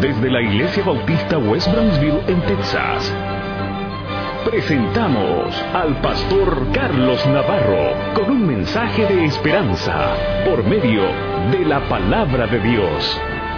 Desde la Iglesia Bautista West Brownsville en Texas, presentamos al pastor Carlos Navarro con un mensaje de esperanza por medio de la palabra de Dios.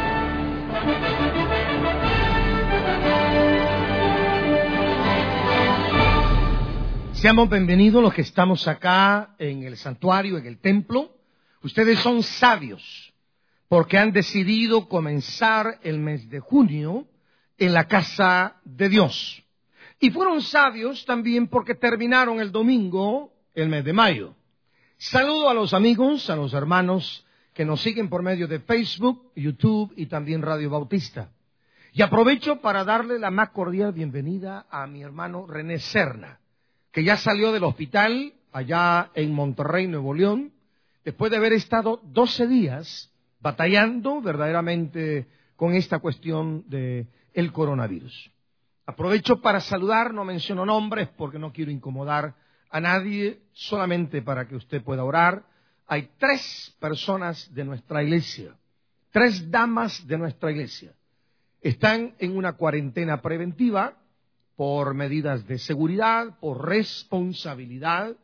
Seamos bienvenidos los que estamos acá en el santuario, en el templo. Ustedes son sabios porque han decidido comenzar el mes de junio en la casa de Dios. Y fueron sabios también porque terminaron el domingo el mes de mayo. Saludo a los amigos, a los hermanos que nos siguen por medio de Facebook, YouTube y también Radio Bautista. Y aprovecho para darle la más cordial bienvenida a mi hermano René Serna, que ya salió del hospital allá en Monterrey, Nuevo León, después de haber estado 12 días batallando verdaderamente con esta cuestión del coronavirus. Aprovecho para saludar, no menciono nombres porque no quiero incomodar a nadie, solamente para que usted pueda orar. Hay 3 personas de nuestra iglesia, 3 damas de nuestra iglesia. Están en una cuarentena preventiva por medidas de seguridad, por responsabilidad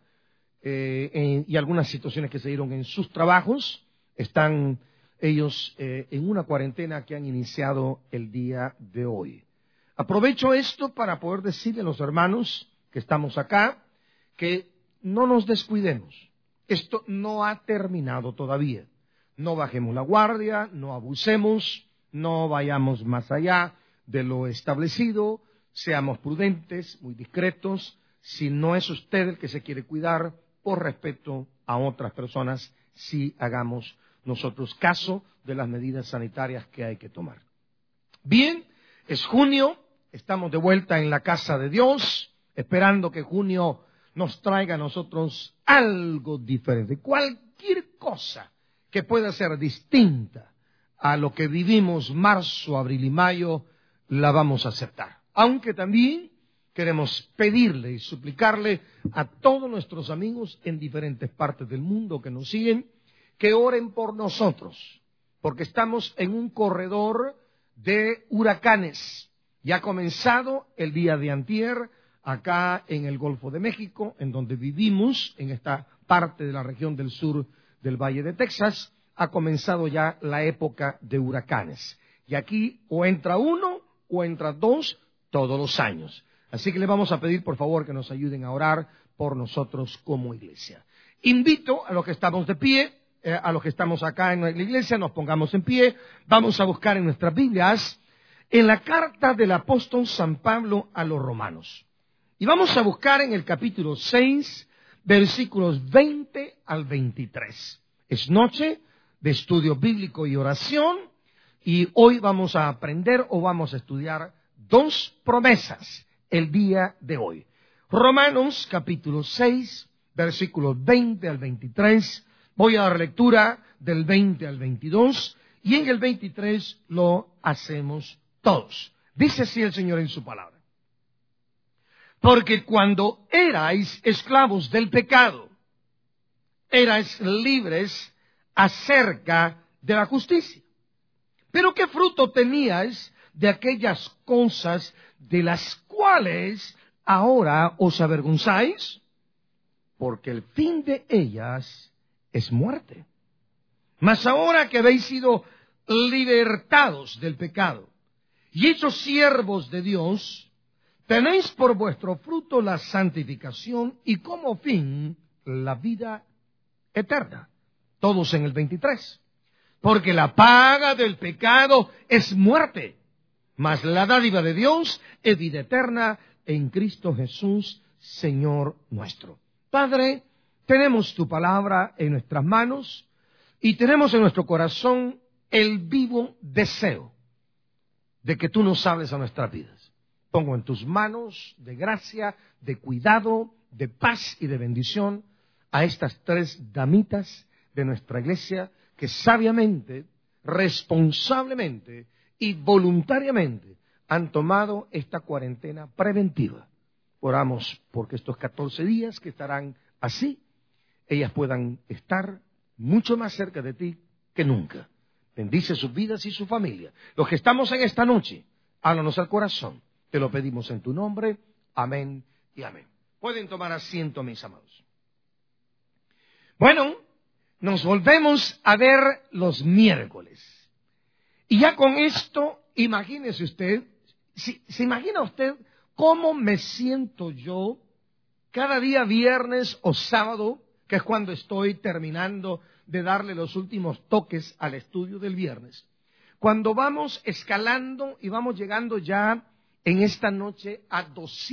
y algunas situaciones que se dieron en sus trabajos. Están ellos en una cuarentena que han iniciado el día de hoy. Aprovecho esto para poder decirle a los hermanos que estamos acá que no nos descuidemos. Esto no ha terminado todavía. No bajemos la guardia, no abusemos, no vayamos más allá de lo establecido. Seamos prudentes, muy discretos. Si no es usted el que se quiere cuidar, por respeto a otras personas, sí hagamos nosotros caso de las medidas sanitarias que hay que tomar. Bien, es junio, estamos de vuelta en la casa de Dios, esperando que junio nos traiga a nosotros algo diferente. Cualquier cosa que pueda ser distinta a lo que vivimos marzo, abril y mayo, la vamos a aceptar. Aunque también queremos pedirle y suplicarle a todos nuestros amigos en diferentes partes del mundo que nos siguen, que oren por nosotros, porque estamos en un corredor de huracanes. Ya ha comenzado el día de antier, acá en el Golfo de México, en donde vivimos, en esta parte de la región del sur del Valle de Texas, ha comenzado ya la época de huracanes. Y aquí o entra uno o entra 2 todos los años. Así que le vamos a pedir, por favor, que nos ayuden a orar por nosotros como iglesia. Invito a los que estamos de pie, a los que estamos acá en la iglesia, nos pongamos en pie. Vamos a buscar en nuestras Biblias, en la carta del apóstol San Pablo a los romanos. Y vamos a buscar en el capítulo 6, versículos 20 al 23. Es noche de estudio bíblico y oración, y hoy vamos a aprender o vamos a estudiar 2 promesas el día de hoy. Romanos capítulo 6, versículos 20 al 23. Voy a dar lectura del 20 al 22 y en el 23 lo hacemos todos. Dice así el Señor en su palabra. Porque cuando erais esclavos del pecado, erais libres acerca de la justicia. Pero ¿qué fruto teníais de aquellas cosas de las cuales ahora os avergonzáis? Porque el fin de ellas es muerte. Mas ahora que habéis sido libertados del pecado y hechos siervos de Dios, tenéis por vuestro fruto la santificación y como fin la vida eterna. Todos en el 23. Porque la paga del pecado es muerte, mas la dádiva de Dios es vida eterna en Cristo Jesús, Señor nuestro. Padre, tenemos tu palabra en nuestras manos y tenemos en nuestro corazón el vivo deseo de que tú nos hables a nuestras vidas. Pongo en tus manos de gracia, de cuidado, de paz y de bendición a estas 3 damitas de nuestra iglesia que sabiamente, responsablemente y voluntariamente han tomado esta cuarentena preventiva. Oramos porque estos 14 días que estarán así, ellas puedan estar mucho más cerca de ti que nunca. Bendice sus vidas y su familia. Los que estamos en esta noche, háblanos al corazón. Te lo pedimos en tu nombre. Amén y amén. Pueden tomar asiento, mis amados. Bueno, nos volvemos a ver los miércoles. Y ya con esto, imagínese usted, ¿se imagina usted cómo me siento yo cada día viernes o sábado, que es cuando estoy terminando de darle los últimos toques al estudio del viernes? Cuando vamos escalando y vamos llegando ya en esta noche a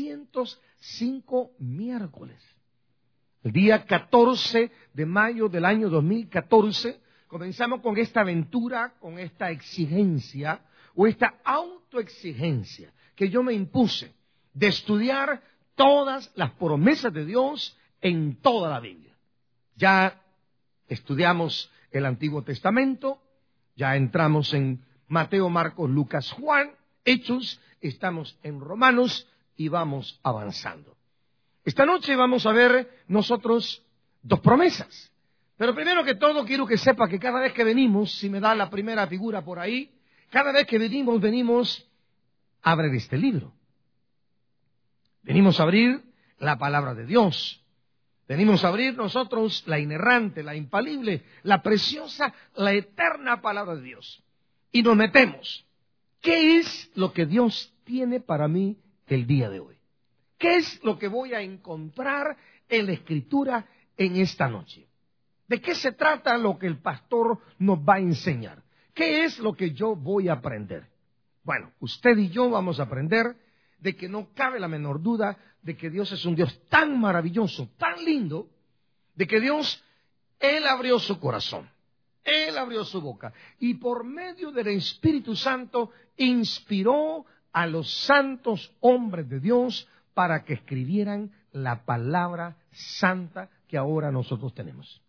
205 miércoles. El día 14 de mayo del año 2014 comenzamos con esta aventura, con esta exigencia o esta autoexigencia que yo me impuse de estudiar todas las promesas de Dios en toda la Biblia. Ya estudiamos el Antiguo Testamento, ya entramos en Mateo, Marcos, Lucas, Juan, Hechos, estamos en Romanos y vamos avanzando. Esta noche vamos a ver nosotros dos promesas. Pero primero que todo quiero que sepa que cada vez que venimos, si me da la primera figura por ahí, cada vez que venimos a abrir este libro. Venimos a abrir la palabra de Dios. Venimos a abrir nosotros la inerrante, la infalible, la preciosa, la eterna palabra de Dios. Y nos metemos. ¿Qué es lo que Dios tiene para mí el día de hoy? ¿Qué es lo que voy a encontrar en la Escritura en esta noche? ¿De qué se trata lo que el pastor nos va a enseñar? ¿Qué es lo que yo voy a aprender? Bueno, usted y yo vamos a aprender de que no cabe la menor duda de que Dios es un Dios tan maravilloso, tan lindo, de que Dios, Él abrió su corazón, Él abrió su boca y por medio del Espíritu Santo inspiró a los santos hombres de Dios para que escribieran la palabra santa que ahora nosotros tenemos.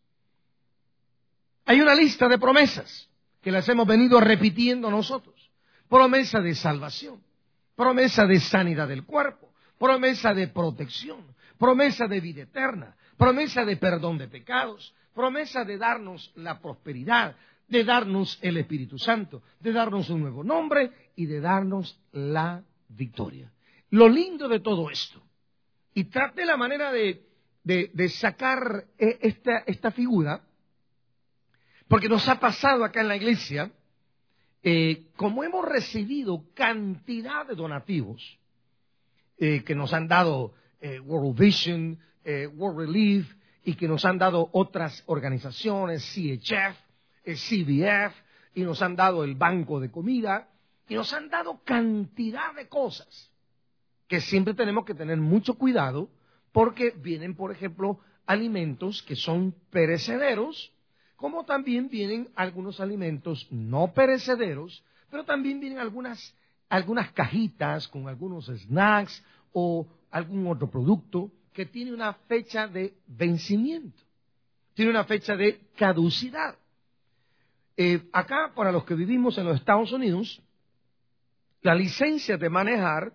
Hay una lista de promesas que las hemos venido repitiendo nosotros. Promesa de salvación, promesa de sanidad del cuerpo, promesa de protección, promesa de vida eterna, promesa de perdón de pecados, promesa de darnos la prosperidad, de darnos el Espíritu Santo, de darnos un nuevo nombre y de darnos la victoria. Lo lindo de todo esto, y trate la manera de sacar esta figura, porque nos ha pasado acá en la iglesia, como hemos recibido cantidad de donativos que nos han dado World Vision, World Relief, y que nos han dado otras organizaciones, CHF, CBF, y nos han dado el Banco de Comida, y nos han dado cantidad de cosas que siempre tenemos que tener mucho cuidado porque vienen, por ejemplo, alimentos que son perecederos, como también vienen algunos alimentos no perecederos, pero también vienen algunas cajitas con algunos snacks o algún otro producto que tiene una fecha de vencimiento, tiene una fecha de caducidad. Acá, para los que vivimos en los Estados Unidos, la licencia de manejar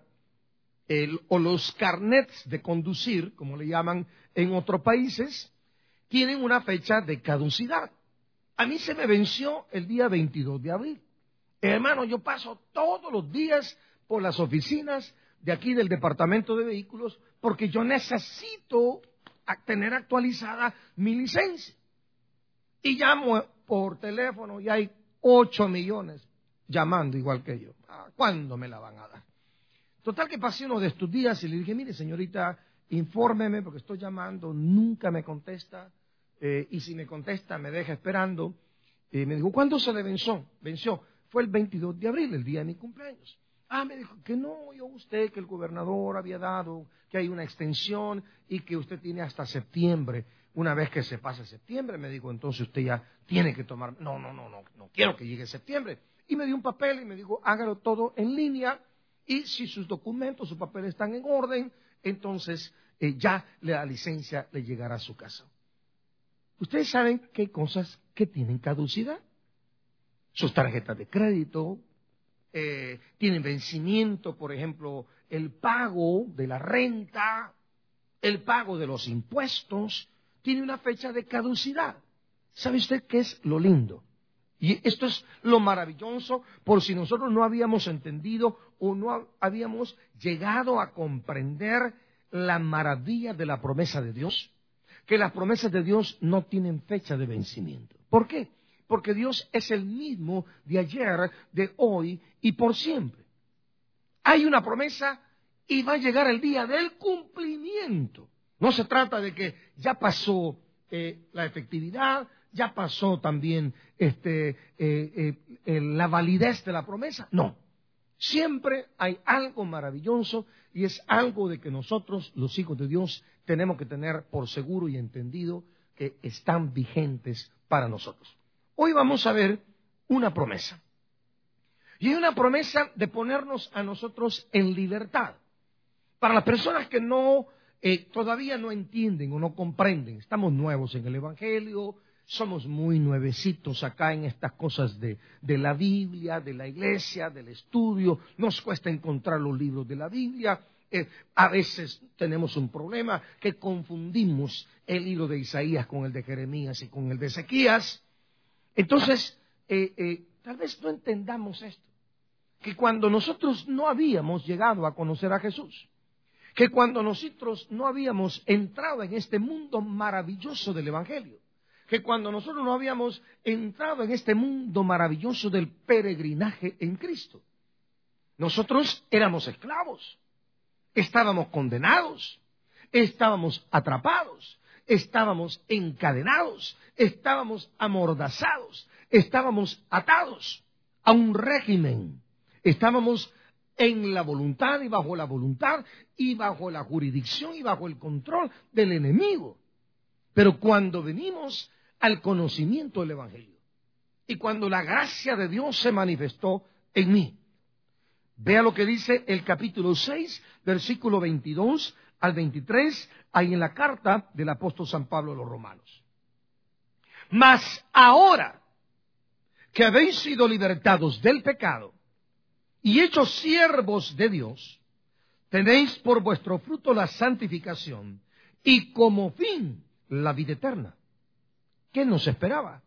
o los carnets de conducir, como le llaman en otros países, tienen una fecha de caducidad. A mí se me venció el día 22 de abril. Hermano, yo paso todos los días por las oficinas de aquí del Departamento de Vehículos porque yo necesito tener actualizada mi licencia. Y llamo por teléfono y hay 8 millones llamando igual que yo. ¿Cuándo me la van a dar? Total que pasé uno de estos días y le dije, mire señorita, infórmeme porque estoy llamando, nunca me contesta, y si me contesta me deja esperando. Me dijo, ¿cuándo se le venció? Fue el 22 de abril, el día de mi cumpleaños. Me dijo que no, oyó usted que el gobernador había dado, que hay una extensión y que usted tiene hasta septiembre. Una vez que se pase septiembre, me dijo, entonces usted ya tiene que tomar, no quiero que llegue septiembre. Y me dio un papel y me dijo, hágalo todo en línea y si sus documentos, sus papeles están en orden, entonces ya la licencia le llegará a su casa. Ustedes saben que hay cosas que tienen caducidad. Sus tarjetas de crédito tienen vencimiento, por ejemplo, el pago de la renta, el pago de los impuestos, tiene una fecha de caducidad. ¿Sabe usted qué es lo lindo? Y esto es lo maravilloso, por si nosotros no habíamos entendido o no habíamos llegado a comprender la maravilla de la promesa de Dios, que las promesas de Dios no tienen fecha de vencimiento. ¿Por qué? Porque Dios es el mismo de ayer, de hoy y por siempre. Hay una promesa y va a llegar el día del cumplimiento. No se trata de que ya pasó la efectividad, ya pasó también la validez de la promesa. No, siempre hay algo maravilloso y es algo de que nosotros, los hijos de Dios, tenemos que tener por seguro y entendido que están vigentes para nosotros. Hoy vamos a ver una promesa. Y hay una promesa de ponernos a nosotros en libertad. Para las personas que todavía no entienden o no comprenden, estamos nuevos en el Evangelio, somos muy nuevecitos acá en estas cosas de la Biblia, de la iglesia, del estudio, nos cuesta encontrar los libros de la Biblia, a veces tenemos un problema que confundimos el libro de Isaías con el de Jeremías y con el de Ezequías. Entonces, tal vez no entendamos esto, que cuando nosotros no habíamos llegado a conocer a Jesús, que cuando nosotros no habíamos entrado en este mundo maravilloso del Evangelio, que cuando nosotros no habíamos entrado en este mundo maravilloso del peregrinaje en Cristo, nosotros éramos esclavos, estábamos condenados, estábamos atrapados, estábamos encadenados, estábamos amordazados, estábamos atados a un régimen, estábamos en la voluntad y bajo la voluntad y bajo la jurisdicción y bajo el control del enemigo. Pero cuando venimos al conocimiento del Evangelio y cuando la gracia de Dios se manifestó en mí, vea lo que dice el capítulo 6, versículo 22 al 23, ahí en la carta del apóstol San Pablo a los Romanos. Mas ahora que habéis sido libertados del pecado y hechos siervos de Dios, tenéis por vuestro fruto la santificación y como fin la vida eterna. ¿Qué nos esperaba?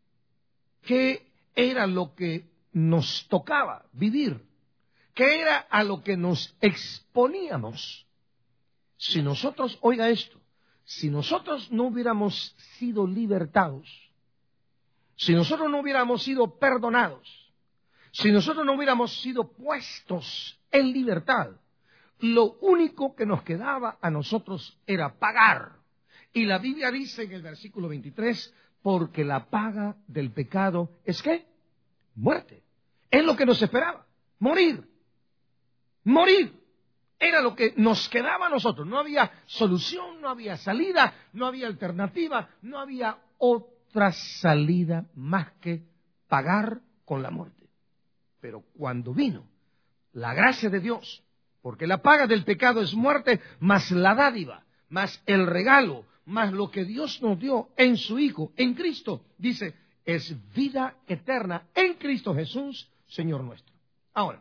¿Qué era lo que nos tocaba vivir? ¿Qué era a lo que nos exponíamos? Si nosotros, oiga esto, si nosotros no hubiéramos sido libertados, si nosotros no hubiéramos sido perdonados, si nosotros no hubiéramos sido puestos en libertad, lo único que nos quedaba a nosotros era pagar. Y la Biblia dice en el versículo 23, porque la paga del pecado es ¿qué? Muerte. Es lo que nos esperaba, morir. Morir. Era lo que nos quedaba a nosotros. No había solución, no había salida, no había alternativa, no había otra salida más que pagar con la muerte. Pero cuando vino la gracia de Dios, porque la paga del pecado es muerte, más la dádiva, más el regalo, más lo que Dios nos dio en su Hijo, en Cristo, dice, es vida eterna en Cristo Jesús, Señor nuestro. Ahora,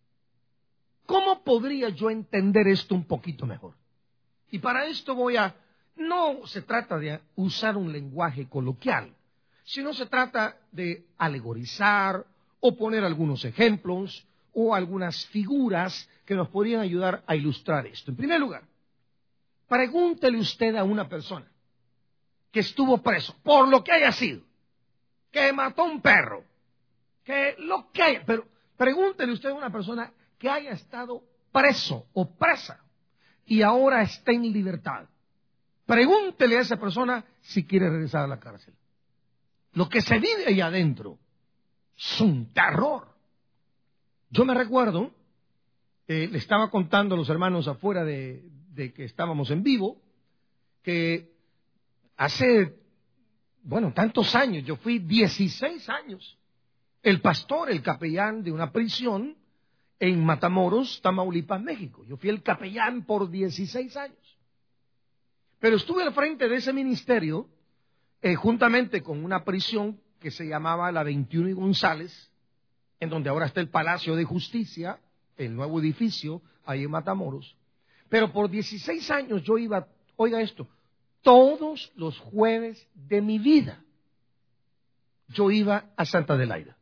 ¿cómo podría yo entender esto un poquito mejor? Y para esto no se trata de usar un lenguaje coloquial, sino se trata de alegorizar o poner algunos ejemplos o algunas figuras que nos podrían ayudar a ilustrar esto. En primer lugar, pregúntele usted a una persona que estuvo preso, por lo que haya sido, que mató a un perro, que lo que haya, pero pregúntele usted a una persona que haya estado preso o presa y ahora está en libertad. Pregúntele a esa persona si quiere regresar a la cárcel. Lo que se vive ahí adentro es un terror. Yo me recuerdo, le estaba contando a los hermanos afuera de que estábamos en vivo, que hace, tantos años, yo fui 16 años, el pastor, el capellán de una prisión en Matamoros, Tamaulipas, México. Yo fui el capellán por 16 años. Pero estuve al frente de ese ministerio, juntamente con una prisión que se llamaba la 21 y González, en donde ahora está el Palacio de Justicia, el nuevo edificio, ahí en Matamoros. Pero por 16 años yo iba, oiga esto, todos los jueves de mi vida. yo iba a Santa Adelaida.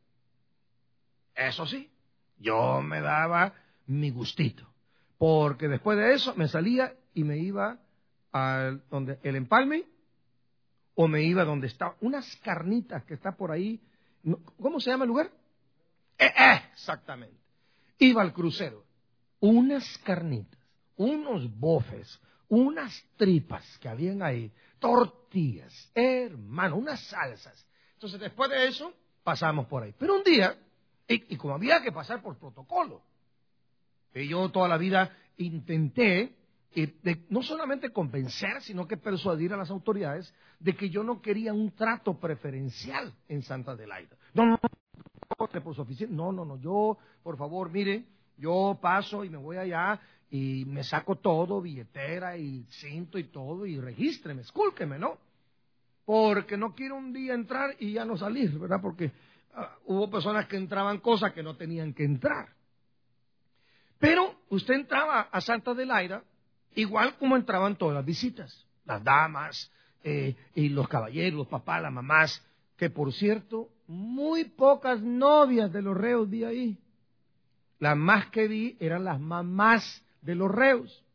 Eso sí, yo me daba mi gustito, porque después de eso me salía y me iba a donde el Empalme, o me iba donde estaban unas carnitas que está por ahí. ¿Cómo se llama el lugar? Exactamente. Iba al crucero. Unas carnitas, unos bofes, unas tripas que habían ahí, tortillas, hermano, unas salsas. Entonces, después de eso, pasamos por ahí. Pero un día, y como había que pasar por protocolo, y yo toda la vida intenté no solamente convencer, sino que persuadir a las autoridades de que yo no quería un trato preferencial en Santa Adelaida. No, por su oficina. No, yo, por favor, mire, yo paso y me voy allá y me saco todo, billetera y cinto y todo, y regístreme, escúlqueme, ¿no? Porque no quiero un día entrar y ya no salir, ¿verdad? Porque hubo personas que entraban cosas que no tenían que entrar. Pero usted entraba a Santa Adelaida igual como entraban todas las visitas, las damas y los caballeros, los papás, las mamás, que por cierto, muy pocas novias de los reos vi ahí. Las más que vi eran las mamás de los reos.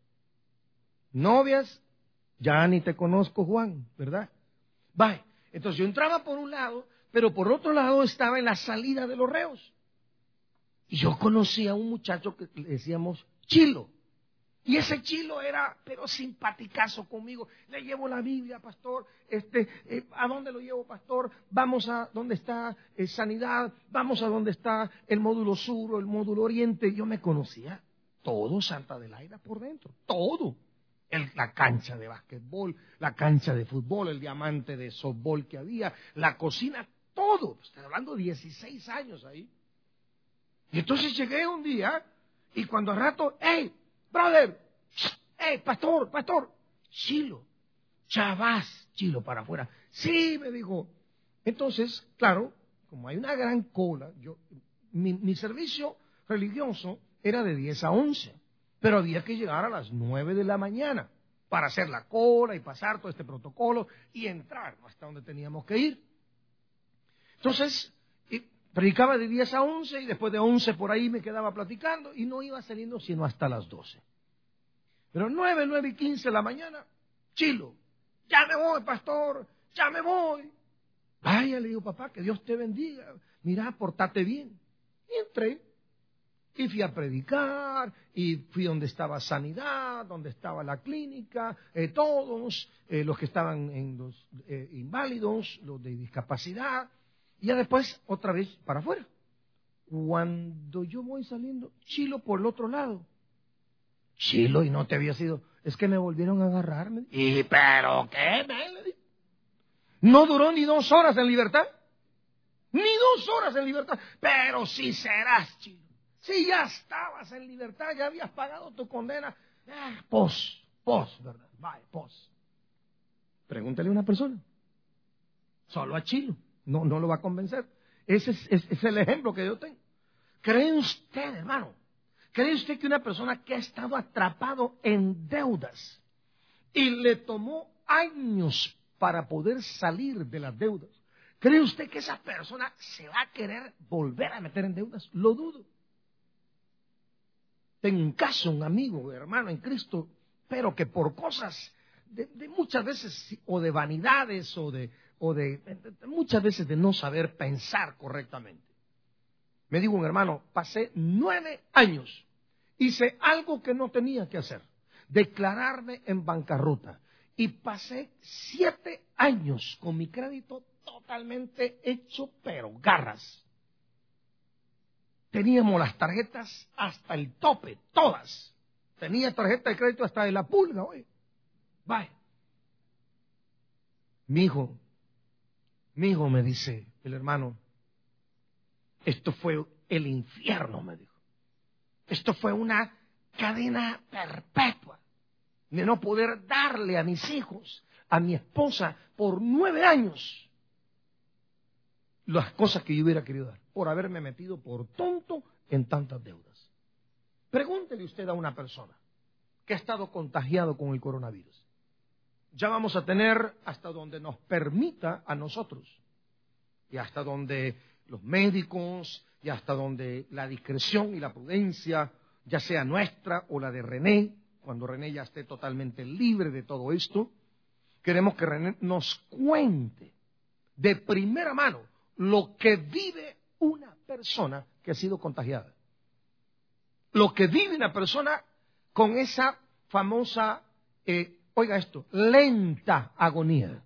Novias, ya ni te conozco, Juan, ¿verdad? Vaya, entonces yo entraba por un lado, pero por otro lado estaba en la salida de los reos. Y yo conocí a un muchacho que le decíamos Chilo. Y ese Chilo era, pero simpaticazo conmigo. Le llevo la Biblia, pastor. ¿A dónde lo llevo, pastor? Vamos a donde está Sanidad, vamos a donde está el módulo sur o el módulo oriente. Yo me conocía todo Santa Adelaida por dentro, todo. La cancha de básquetbol, la cancha de fútbol, el diamante de softball que había, la cocina, todo. Estoy hablando de 16 años ahí. Y entonces llegué un día y cuando al rato, ¡hey, brother! ¡Hey, pastor! Chilo, chavás, Chilo para afuera. Sí, me dijo. Entonces, claro, como hay una gran cola, mi servicio religioso era de 10 a 11, pero había que llegar a las 9 de la mañana para hacer la cola y pasar todo este protocolo y entrar hasta donde teníamos que ir. Entonces, predicaba de 10 a 11 y después de 11 por ahí me quedaba platicando y no iba saliendo sino hasta las 12. Pero 9 y 15 de la mañana, Chilo, ya me voy, pastor, ya me voy. Vaya, le digo, papá, que Dios te bendiga. Mira, portate bien. Y entré y fui a predicar y fui donde estaba Sanidad, donde estaba la clínica, todos los que estaban en los inválidos, los de discapacidad. Y ya después, otra vez, para afuera. Cuando yo voy saliendo, Chilo por el otro lado. Chilo, y no te había sido. Es que me volvieron a agarrarme. ¿Y pero qué? Le dije. No duró ni 2 horas en libertad. Ni 2 horas en libertad. Pero si serás, Chilo. Si ya estabas en libertad, ya habías pagado tu condena. Pos, ¿verdad? Vaya, pos. Pregúntale a una persona. Solo a Chilo. No lo va a convencer. Ese es el ejemplo que yo tengo. ¿Cree usted, hermano? ¿Cree usted que una persona que ha estado atrapado en deudas y le tomó años para poder salir de las deudas, cree usted que esa persona se va a querer volver a meter en deudas? Lo dudo. Tengo un caso, un amigo, hermano en Cristo, pero que por cosas de muchas veces, o de vanidades, o de muchas veces de no saber pensar correctamente. Me dijo un hermano, pasé 9 años, hice algo que no tenía que hacer, declararme en bancarrota, y pasé 7 años con mi crédito totalmente hecho, pero garras. Teníamos las tarjetas hasta el tope, todas. Tenía tarjeta de crédito hasta de la pulga, oye. Vaya. Mi hijo, me dice el hermano, esto fue el infierno, me dijo. Esto fue una cadena perpetua de no poder darle a mis hijos, a mi esposa, por 9 años, las cosas que yo hubiera querido dar, por haberme metido por tonto en tantas deudas. Pregúntele usted a una persona que ha estado contagiado con el coronavirus. Ya vamos a tener hasta donde nos permita a nosotros y hasta donde los médicos, y hasta donde la discreción y la prudencia, ya sea nuestra o la de René, cuando René ya esté totalmente libre de todo esto, queremos que René nos cuente de primera mano lo que vive una persona que ha sido contagiada. Lo que vive una persona con esa famosa, oiga esto, lenta agonía.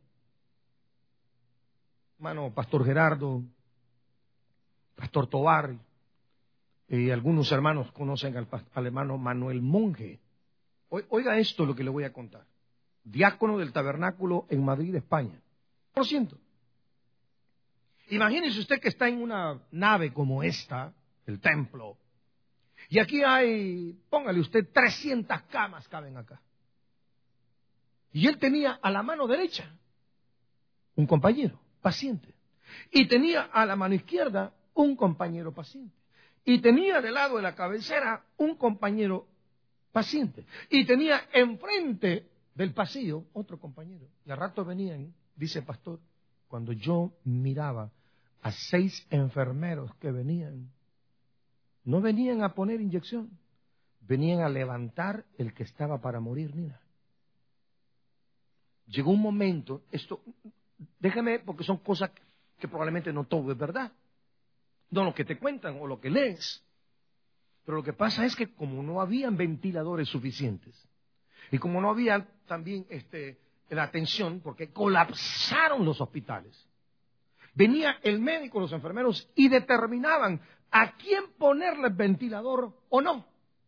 Hermano Pastor Gerardo, Pastor Tobar, y algunos hermanos conocen al hermano Manuel Monge. Oiga esto lo que le voy a contar. Diácono del Tabernáculo en Madrid, España. Por ciento. Imagínese usted que está en una nave como esta, el templo, y aquí hay, póngale usted, 300 camas caben acá. Y él tenía a la mano derecha un compañero, paciente. Y tenía a la mano izquierda un compañero paciente. Y tenía del lado de la cabecera un compañero paciente. Y tenía enfrente del pasillo otro compañero. Y al rato venían, dice el pastor, cuando yo miraba a 6 enfermeros que venían, no venían a poner inyección, venían a levantar el que estaba para morir, mira. Llegó un momento, esto, déjame, porque son cosas que probablemente no todo es verdad, no lo que te cuentan o lo que lees, pero lo que pasa es que como no habían ventiladores suficientes, y como no había también la atención, porque colapsaron los hospitales, venía el médico, los enfermeros, y determinaban a quién ponerle el ventilador o no.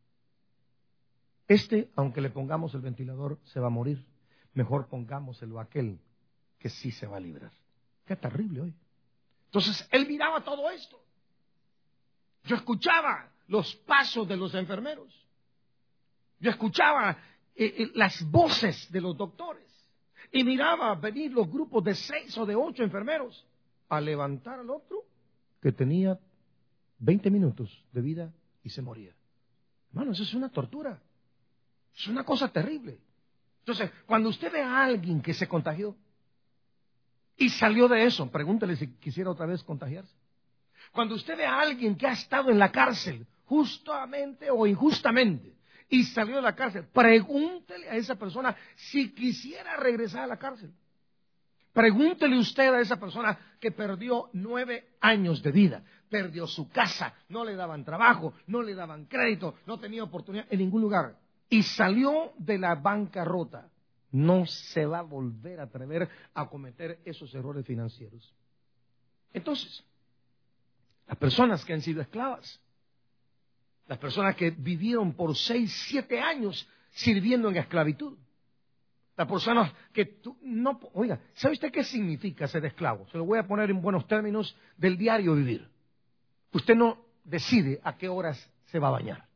Aunque le pongamos el ventilador, se va a morir. Mejor pongámoselo a aquel que sí se va a librar. Qué terrible hoy. Entonces, él miraba todo esto. Yo escuchaba los pasos de los enfermeros. Yo escuchaba las voces de los doctores. Y miraba venir los grupos de 6 o de 8 enfermeros a levantar al otro que tenía 20 minutos de vida y se moría. Hermano, eso es una tortura. Es una cosa terrible. Entonces, cuando usted ve a alguien que se contagió y salió de eso, pregúntele si quisiera otra vez contagiarse. Cuando usted ve a alguien que ha estado en la cárcel, justamente o injustamente, y salió de la cárcel, pregúntele a esa persona si quisiera regresar a la cárcel. Pregúntele usted a esa persona que perdió 9 años de vida, perdió su casa, no le daban trabajo, no le daban crédito, no tenía oportunidad en ningún lugar, y salió de la bancarrota. No se va a volver a atrever a cometer esos errores financieros. Entonces, las personas que han sido esclavas, las personas que vivieron por 6, 7 años sirviendo en esclavitud, las personas que no... Oiga, ¿sabe usted qué significa ser esclavo? Se lo voy a poner en buenos términos del diario vivir. Usted no decide a qué horas se va a bañar.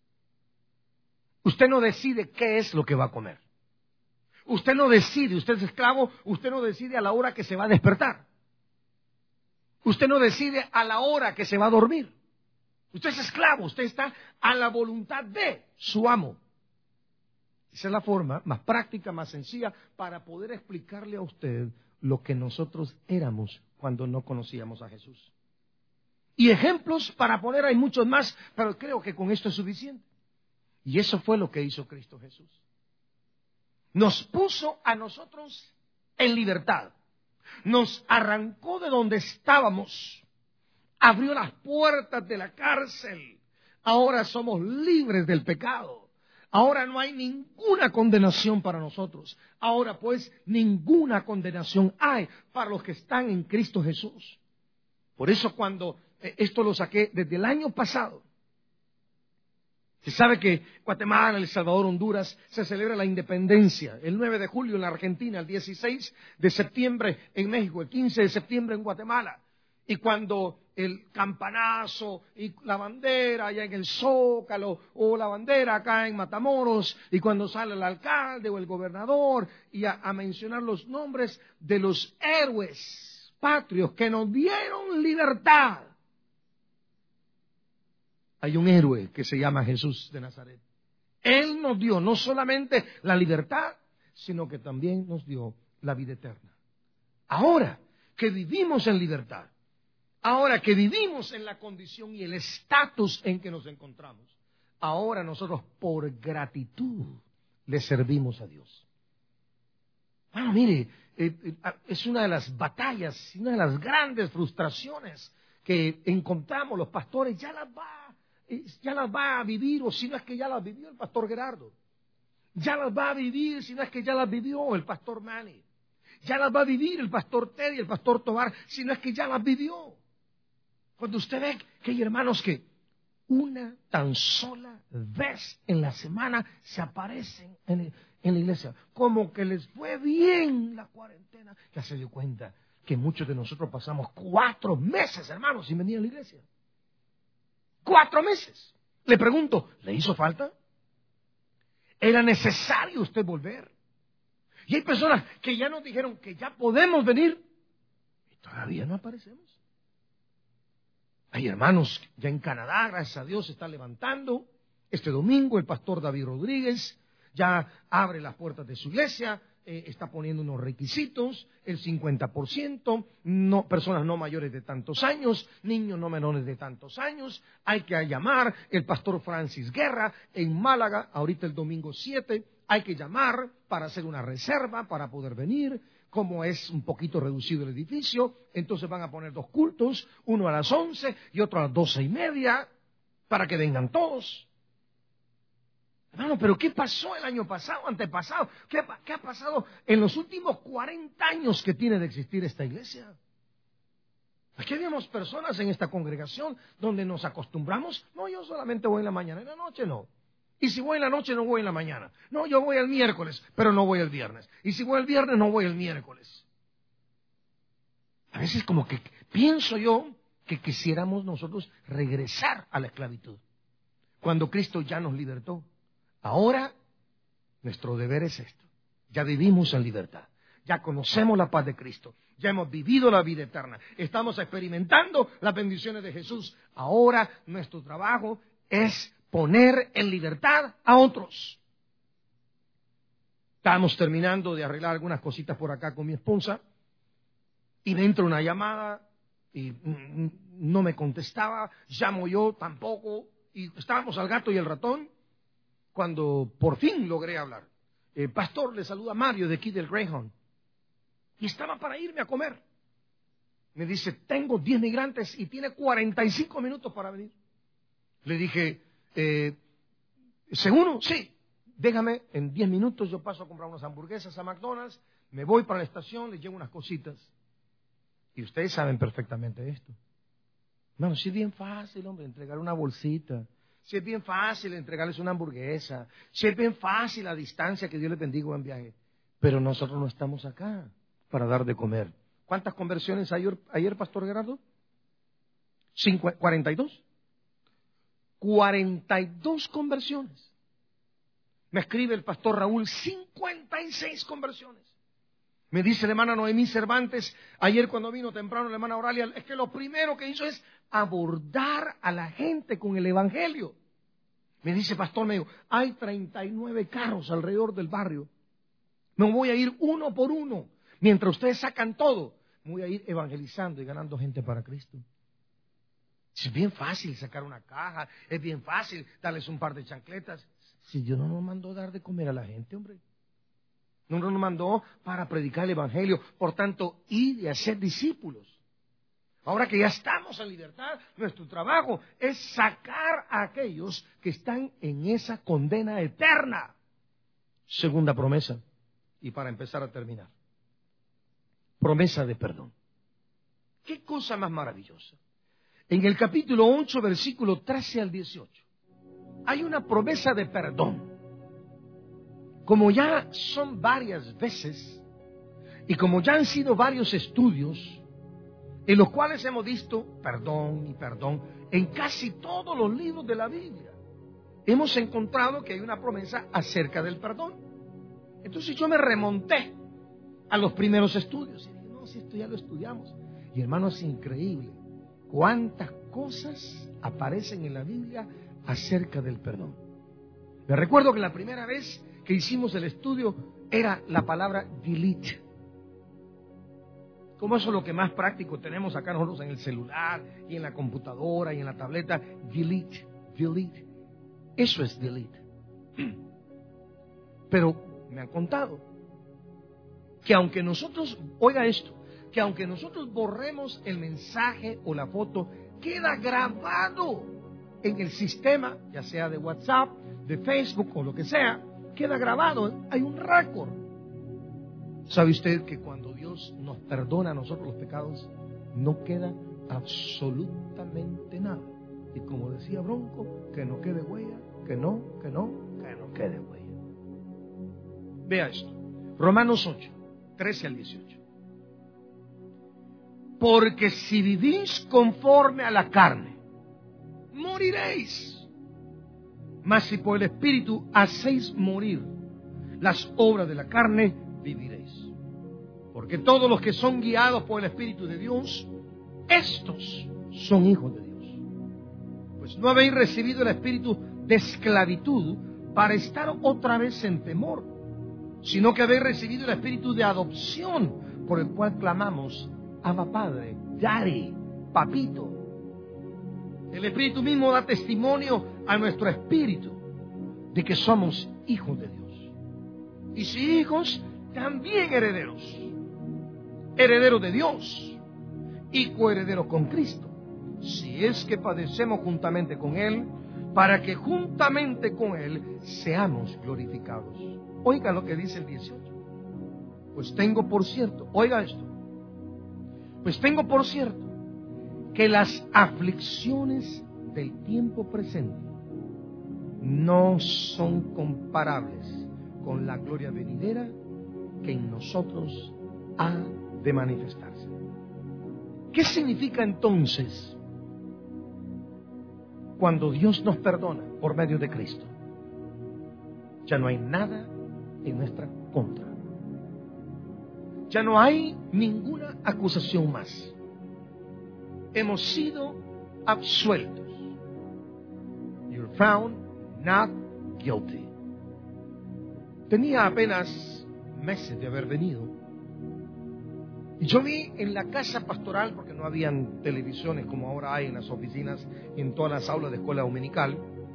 Usted no decide qué es lo que va a comer. Usted no decide, usted es esclavo, usted no decide a la hora que se va a despertar. Usted no decide a la hora que se va a dormir. Usted es esclavo, usted está a la voluntad de su amo. Esa es la forma más práctica, más sencilla, para poder explicarle a usted lo que nosotros éramos cuando no conocíamos a Jesús. Y ejemplos para poner hay muchos más, pero creo que con esto es suficiente. Y eso fue lo que hizo Cristo Jesús. Nos puso a nosotros en libertad. Nos arrancó de donde estábamos. Abrió las puertas de la cárcel. Ahora somos libres del pecado. Ahora no hay ninguna condenación para nosotros. Ahora pues ninguna condenación hay para los que están en Cristo Jesús. Por eso cuando esto lo saqué desde el año pasado. Se sabe que Guatemala, El Salvador, Honduras se celebra la independencia. El 9 de julio en la Argentina, el 16 de septiembre en México, el 15 de septiembre en Guatemala. Y cuando el campanazo y la bandera allá en el Zócalo o la bandera acá en Matamoros y cuando sale el alcalde o el gobernador y a mencionar los nombres de los héroes patrios que nos dieron libertad. Hay un héroe que se llama Jesús de Nazaret. Él nos dio no solamente la libertad, sino que también nos dio la vida eterna. Ahora, que vivimos en libertad, ahora que vivimos en la condición y el estatus en que nos encontramos, ahora nosotros por gratitud le servimos a Dios. Bueno, mire, es una de las batallas, una de las grandes frustraciones que encontramos los pastores. Ya las va a vivir, o si no es que ya las vivió el pastor Gerardo. Ya las va a vivir, si no es que ya las vivió el pastor Manny. Ya las va a vivir el pastor Ted y el pastor Tobar, si no es que ya las vivió. Cuando usted ve que hay hermanos que una tan sola vez en la semana se aparecen en la iglesia, como que les fue bien la cuarentena, ya se dio cuenta que muchos de nosotros pasamos 4 meses, hermanos, sin venir a la iglesia. 4 meses. Le pregunto, ¿le hizo falta? ¿Era necesario usted volver? Y hay personas que ya nos dijeron que ya podemos venir y todavía no aparecemos. Hay hermanos ya en Canadá, gracias a Dios, se está levantando. Este domingo el pastor David Rodríguez ya abre las puertas de su iglesia, está poniendo unos requisitos, el 50%, personas no mayores de tantos años, niños no menores de tantos años. Hay que llamar el pastor Francis Guerra en Málaga, ahorita el domingo 7, hay que llamar para hacer una reserva para poder venir. Como es un poquito reducido el edificio, entonces van a poner 2 cultos, uno a las 11 y otro a las 12:30, para que vengan todos. Hermano, pero ¿qué pasó el año pasado, antepasado? ¿Qué ha pasado en los últimos 40 años que tiene de existir esta iglesia? Aquí habíamos personas en esta congregación donde nos acostumbramos, no, yo solamente voy en la mañana, en la noche no. Y si voy en la noche, no voy en la mañana. No, yo voy el miércoles, pero no voy el viernes. Y si voy el viernes, no voy el miércoles. A veces como que pienso yo que quisiéramos nosotros regresar a la esclavitud, cuando Cristo ya nos libertó. Ahora, nuestro deber es esto. Ya vivimos en libertad. Ya conocemos la paz de Cristo. Ya hemos vivido la vida eterna. Estamos experimentando las bendiciones de Jesús. Ahora, nuestro trabajo es poner en libertad a otros. Estábamos terminando de arreglar algunas cositas por acá con mi esposa y me entra una llamada y no me contestaba, llamo yo tampoco, y estábamos al gato y el ratón cuando por fin logré hablar. Pastor, le saluda Mario de aquí del Greyhound, y estaba para irme a comer. Me dice, tengo 10 migrantes y tiene 45 minutos para venir. Le dije, ¿seguro? Sí. Déjame, en 10 minutos yo paso a comprar unas hamburguesas a McDonald's, me voy para la estación, les llevo unas cositas. Y ustedes saben perfectamente esto. Bueno, sí es bien fácil, hombre, entregar una bolsita. Sí es bien fácil entregarles una hamburguesa. Sí es bien fácil a distancia, que Dios les bendiga, buen viaje. Pero nosotros no estamos acá para dar de comer. ¿Cuántas conversiones ayer, Pastor Gerardo? 42. 42 conversiones. Me escribe el pastor Raúl, 56 conversiones. Me dice la hermana Noemí Cervantes, ayer cuando vino temprano la hermana Oralia, es que lo primero que hizo es abordar a la gente con el evangelio. Me dice, pastor, me dijo, hay 39 carros alrededor del barrio. Me voy a ir uno por uno. Mientras ustedes sacan todo, me voy a ir evangelizando y ganando gente para Cristo. Es bien fácil sacar una caja, es bien fácil darles un par de chancletas. Si Dios no nos mandó dar de comer a la gente, hombre. No nos mandó para predicar el evangelio. Por tanto, ir y hacer discípulos. Ahora que ya estamos en libertad, nuestro trabajo es sacar a aquellos que están en esa condena eterna. Segunda promesa, y para empezar a terminar. Promesa de perdón. ¿Qué cosa más maravillosa? En el capítulo 8, versículo 13 al 18, hay una promesa de perdón. Como ya son varias veces, y como ya han sido varios estudios, en los cuales hemos visto perdón y perdón, en casi todos los libros de la Biblia, hemos encontrado que hay una promesa acerca del perdón. Entonces yo me remonté a los primeros estudios, y dije, no, si esto ya lo estudiamos. Y hermano, es increíble cuántas cosas aparecen en la Biblia acerca del perdón. Me recuerdo que la primera vez que hicimos el estudio era la palabra delete. Como eso es lo que más práctico tenemos acá nosotros en el celular y en la computadora y en la tableta. Delete, delete. Eso es delete. Pero me han contado que aunque nosotros, oiga esto, que aunque nosotros borremos el mensaje o la foto, queda grabado en el sistema, ya sea de WhatsApp, de Facebook o lo que sea, queda grabado. Hay un récord. ¿Sabe usted que cuando Dios nos perdona a nosotros los pecados, no queda absolutamente nada? Y como decía Bronco, que no quede huella, que no quede huella. Vea esto, Romanos 8, 13 al 18. Porque si vivís conforme a la carne, moriréis. Mas si por el Espíritu hacéis morir las obras de la carne, viviréis. Porque todos los que son guiados por el Espíritu de Dios, estos son hijos de Dios. Pues no habéis recibido el espíritu de esclavitud para estar otra vez en temor, sino que habéis recibido el espíritu de adopción, por el cual clamamos, Abba Padre, Daddy, Papito. El Espíritu mismo da testimonio a nuestro espíritu de que somos hijos de Dios. Y si hijos, también herederos. Herederos de Dios y coherederos con Cristo, si es que padecemos juntamente con Él, para que juntamente con Él seamos glorificados. Oiga lo que dice el 18. Pues tengo por cierto, oiga esto, pues tengo por cierto que las aflicciones del tiempo presente no son comparables con la gloria venidera que en nosotros ha de manifestarse. ¿Qué significa entonces cuando Dios nos perdona por medio de Cristo? Ya no hay nada en nuestra contra. Ya no hay ninguna acusación más. Hemos sido absueltos. You're found not guilty. Tenía apenas meses de haber venido. Y yo vi en la casa pastoral, porque no habían televisiones como ahora hay en las oficinas y en todas las aulas de escuela dominical.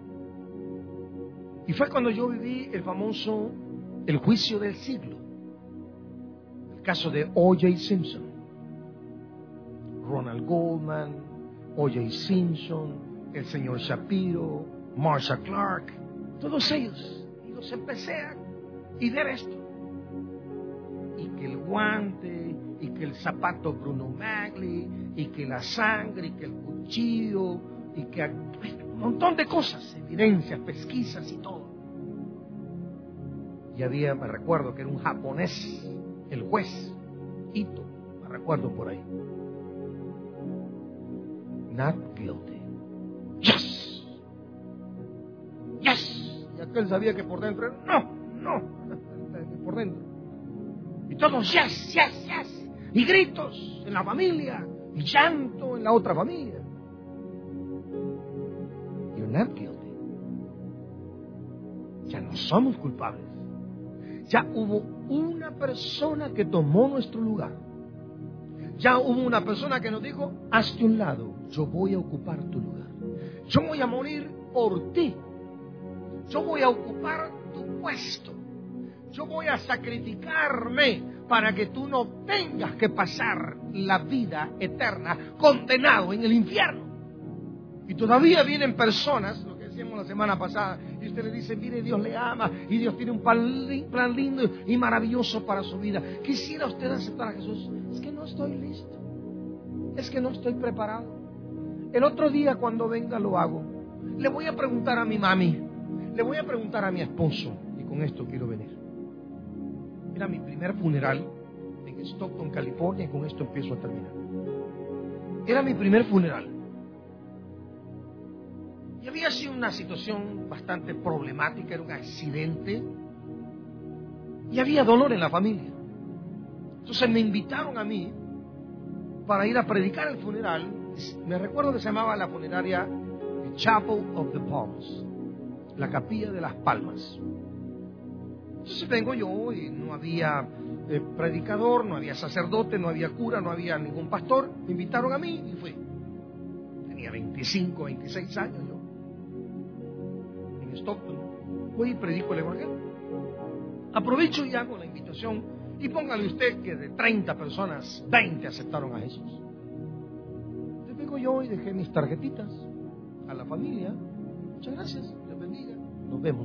Y fue cuando yo viví el famoso, el juicio del siglo. El caso de O.J. Simpson. Ronald Goldman, O.J. Simpson, el señor Shapiro, Marsha Clark, todos ellos. Y los empecé a ver esto. Y que el guante, y que el zapato Bruno Magli, y que la sangre, y que el cuchillo, y que un montón de cosas, evidencias, pesquisas y todo. Y había, me recuerdo que era un japonés, el juez, Ito, me recuerdo por ahí. Not guilty. Yes. Yes. Y aquel sabía que por dentro era, no, por dentro. Y todos, yes, yes, yes. Y gritos en la familia, y llanto en la otra familia. You're not guilty. Ya no somos culpables. Ya hubo una persona que tomó nuestro lugar. Ya hubo una persona que nos dijo, hazte un lado, yo voy a ocupar tu lugar. Yo voy a morir por ti. Yo voy a ocupar tu puesto. Yo voy a sacrificarme para que tú no tengas que pasar la vida eterna condenado en el infierno. Y todavía vienen personas, lo que decíamos la semana pasada, y usted le dice, mire, Dios le ama y Dios tiene un plan lindo y maravilloso para su vida. Quisiera usted aceptar a Jesús. Es que no estoy listo. Es que no estoy preparado. El otro día cuando venga lo hago. Le voy a preguntar a mi mami. Le voy a preguntar a mi esposo. Y con esto quiero venir. Era mi primer funeral en Stockton, California, y con esto empiezo a terminar. Era mi primer funeral. Y había sido una situación bastante problemática, era un accidente. Y había dolor en la familia. Entonces me invitaron a mí para ir a predicar el funeral. Me recuerdo que se llamaba la funeraria The Chapel of the Palms, la capilla de las palmas. Entonces vengo yo y no había predicador, no había sacerdote, no había cura, no había ningún pastor. Me invitaron a mí y fui. Tenía 25, 26 años yo. En Stockton. Voy y predico el evangelio. Aprovecho y hago la invitación. Y póngale usted que de 30 personas, 20 aceptaron a Jesús. Entonces vengo yo y dejé mis tarjetitas a la familia. Muchas gracias, Dios bendiga. Nos vemos.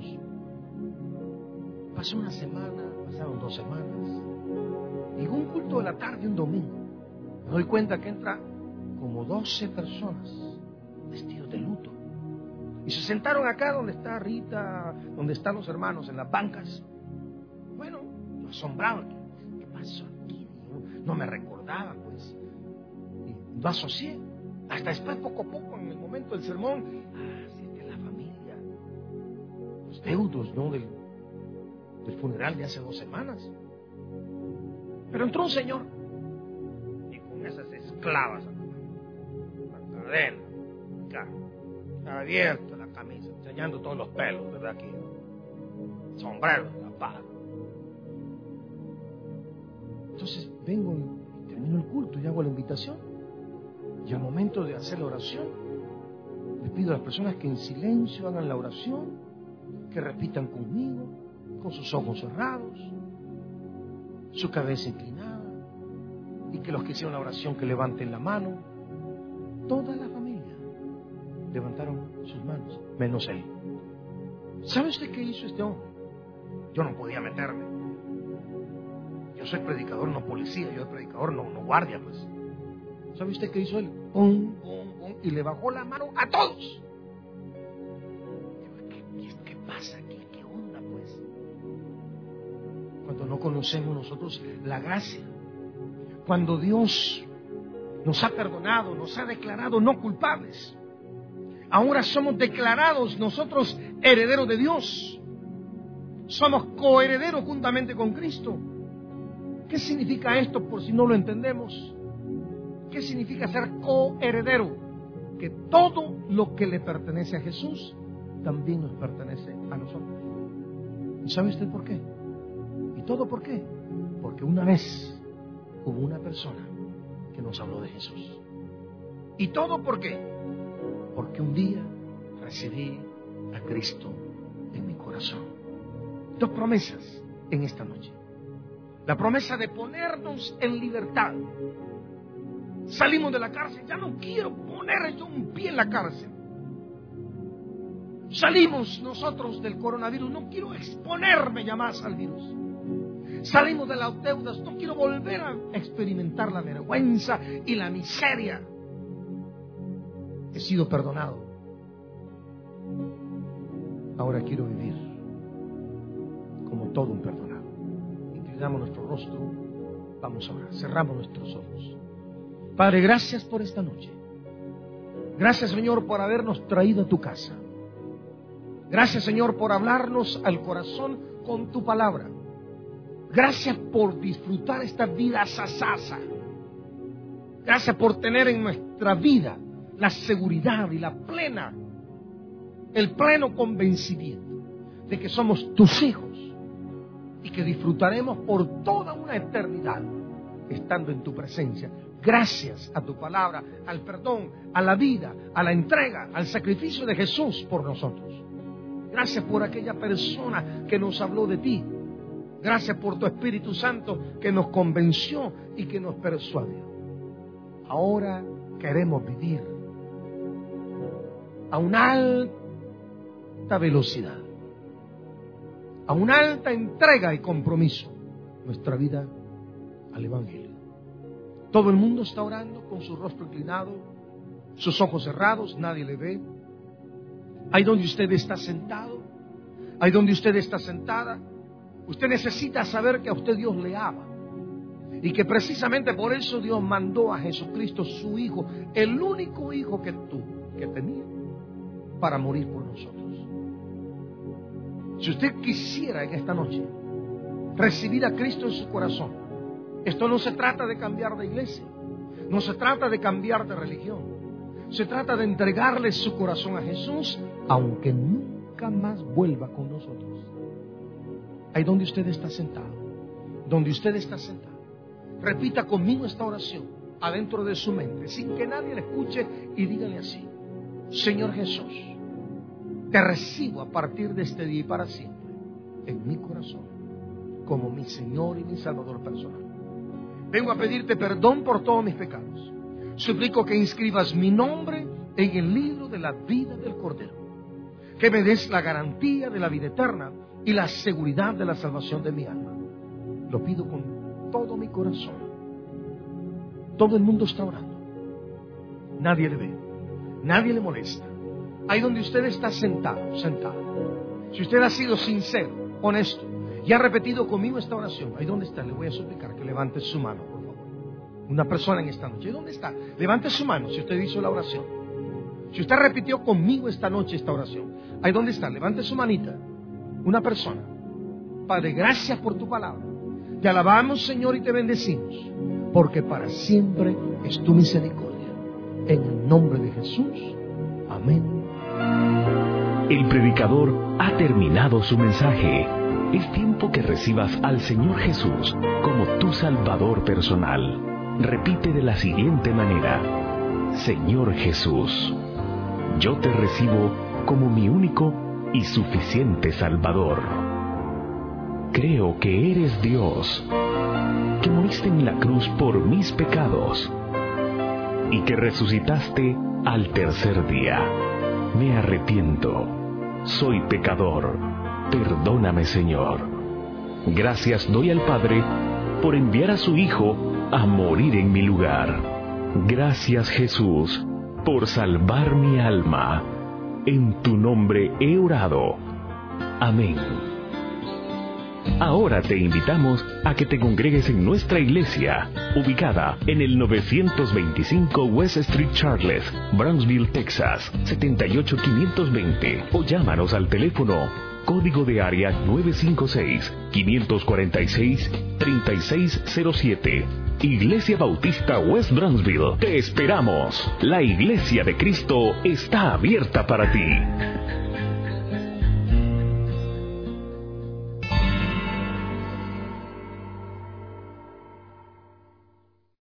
Pasó una semana, pasaron 2 semanas. Llegó un culto de la tarde un domingo. Me doy cuenta que entra como 12 personas vestidos de luto. Y se sentaron acá donde está Rita, donde están los hermanos, en las bancas. Bueno, yo asombrado. ¿Qué pasó aquí? No me recordaba, pues. Y lo asocié. Hasta después, poco a poco, en el momento del sermón, sí, esta es la familia. Los deudos, ¿no? Del funeral de hace 2 semanas. Pero entró un señor y con esas esclavas, la cadena, claro, abierta la camisa, enseñando todos los pelos, ¿verdad? Aquí, sombrero, la pala. Entonces vengo y termino el culto y hago la invitación. Y al momento de hacer la oración, les pido a las personas que en silencio hagan la oración, que repitan conmigo, con sus ojos cerrados, su cabeza inclinada, y que los que hicieron la oración que levanten la mano. Toda la familia levantaron sus manos, menos él. ¿Sabe usted qué hizo este hombre? Yo no podía meterme. Yo soy predicador, no policía. Yo soy predicador, no guardia, pues. ¿Sabe usted qué hizo él? Pum, pum, pum, y le bajó la mano a todos. ¿Qué pasa aquí? ¿Qué onda, pues? Cuando no conocemos nosotros la gracia, cuando Dios nos ha perdonado, nos ha declarado no culpables, ahora somos declarados nosotros herederos de Dios, somos coherederos juntamente con Cristo. ¿Qué significa esto por si no lo entendemos? ¿Qué significa ser coheredero? Que todo lo que le pertenece a Jesús también nos pertenece a nosotros. ¿Y sabe usted por qué? ¿Y todo por qué? Porque una vez hubo una persona que nos habló de Jesús. ¿Y todo por qué? Porque un día recibí a Cristo en mi corazón. 2 promesas en esta noche. La promesa de ponernos en libertad. Salimos de la cárcel, ya no quiero poner yo un pie en la cárcel. Salimos nosotros del coronavirus, no quiero exponerme ya más al virus. Salimos de las deudas, no quiero volver a experimentar la vergüenza y la miseria. He sido perdonado. Ahora quiero vivir como todo un perdonado. Inclinamos nuestro rostro, vamos a orar, cerramos nuestros ojos. Padre, gracias por esta noche. Gracias, Señor, por habernos traído a tu casa. Gracias, Señor, por hablarnos al corazón con tu palabra. Gracias por disfrutar esta vida sasasa. Gracias por tener en nuestra vida la seguridad y el pleno convencimiento de que somos tus hijos y que disfrutaremos por toda una eternidad estando en tu presencia. Gracias a tu palabra, al perdón, a la vida, a la entrega, al sacrificio de Jesús por nosotros. Gracias por aquella persona que nos habló de ti. Gracias por tu Espíritu Santo que nos convenció y que nos persuadió. Ahora queremos vivir a una alta velocidad, a una alta entrega y compromiso nuestra vida al Evangelio. Todo el mundo está orando con su rostro inclinado, sus ojos cerrados, nadie le ve. Ahí donde usted está sentado, ahí donde usted está sentada, usted necesita saber que a usted Dios le ama y que precisamente por eso Dios mandó a Jesucristo, su Hijo, el único Hijo que tenía, para morir por nosotros. Si usted quisiera en esta noche recibir a Cristo en su corazón, esto no se trata de cambiar de iglesia, no se trata de cambiar de religión, se trata de entregarle su corazón a Jesús, aunque nunca más vuelva con nosotros. Ahí donde usted está sentado, donde usted está sentado, repita conmigo esta oración adentro de su mente, sin que nadie le escuche, y dígale así: Señor Jesús, te recibo a partir de este día y para siempre en mi corazón como mi Señor y mi Salvador personal. Vengo a pedirte perdón por todos mis pecados. Suplico que inscribas mi nombre en el libro de la vida del Cordero, que me des la garantía de la vida eterna y la seguridad de la salvación de mi alma. Lo pido con todo mi corazón. Todo el mundo está orando. Nadie le ve, nadie le molesta. Ahí donde usted está sentado, sentado. Si usted ha sido sincero, honesto, y ha repetido conmigo esta oración, ahí donde está, le voy a suplicar que levante su mano, por favor. Una persona en esta noche, ¿dónde está? Levante su mano si usted hizo la oración. Si usted repitió conmigo esta noche esta oración, ahí donde está, levante su manita. Una persona. Padre, gracias por tu palabra. Te alabamos, Señor, y te bendecimos, porque para siempre es tu misericordia. En el nombre de Jesús. Amén. El predicador ha terminado su mensaje. Es tiempo que recibas al Señor Jesús como tu Salvador personal. Repite de la siguiente manera: Señor Jesús, yo te recibo como mi único y suficiente Salvador. Creo que eres Dios, que moriste en la cruz por mis pecados y que resucitaste al tercer día. Me arrepiento, soy pecador, perdóname, Señor. Gracias doy al Padre por enviar a su Hijo a morir en mi lugar. Gracias, Jesús, por salvar mi alma. En tu nombre he orado. Amén. Ahora te invitamos a que te congregues en nuestra iglesia, ubicada en el 925 West Street Charles, Brownsville, Texas, 78520, o llámanos al teléfono código de área 956-546-3607. Iglesia Bautista West Brownsville. Te esperamos. La Iglesia de Cristo está abierta para ti.